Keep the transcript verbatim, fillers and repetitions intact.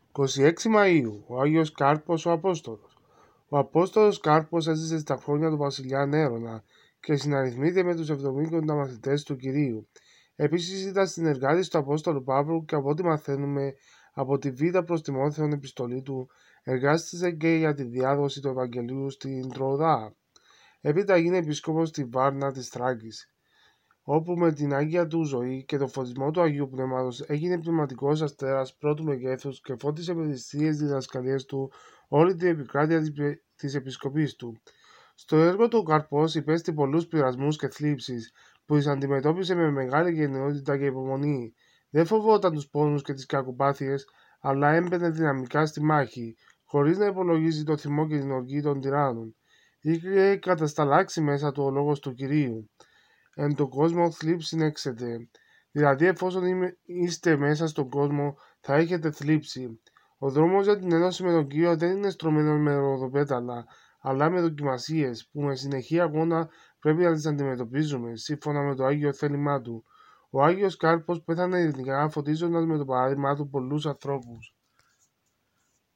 είκοσι έξι Μαΐου, ο Άγιος Κάρπος ο Απόστολος. Ο Απόστολος Κάρπος έζησε στα χρόνια του βασιλιά Νέρονα και συναριθμείται με τους εβδομήντα μαθητές του Κυρίου. Επίσης ήταν συνεργάτης του Απόστολου Παύλου και από ό,τι μαθαίνουμε από τη Β' προς Τιμόθεον επιστολή του, εργάστηκε και για τη διάδοση του Ευαγγελίου στην Τροδά. Έπειτα έγινε επίσκοπος στη Βάρνα της Θράκης, όπου με την Άγια του ζωή και το φωτισμό του Αγίου Πνεύματος έγινε πνευματικός αστέρας πρώτου μεγέθους και φώτισε με τις θείες διδασκαλίες του όλη την επικράτεια της επισκοπής του. Στο έργο του ο Καρπός υπέστη πολλούς πειρασμούς και θλίψεις, που τις αντιμετώπισε με μεγάλη γενναιότητα και υπομονή. Δεν φοβόταν τους πόνους και τις κακοπάθειες, αλλά έμπαινε δυναμικά στη μάχη, χωρίς να υπολογίζει το θυμό και την οργή των τυράννων. Είχε κατασταλάξει μέσα του ο λόγος του Κυρίου. Εν τον κόσμο θλίψη έξετε. Δηλαδή, εφόσον είστε μέσα στον κόσμο, θα έχετε θλίψη. Ο δρόμος για την ένωση με τον Κύριο δεν είναι στρωμένος με ροδοπέταλα, αλλά με δοκιμασίες, που με συνεχή αγώνα πρέπει να τις αντιμετωπίζουμε, σύμφωνα με το Άγιο θέλημά του. Ο Άγιος Κάρπος πέθανε ειρηνικά, φωτίζοντας με το παράδειγμά του πολλούς ανθρώπους.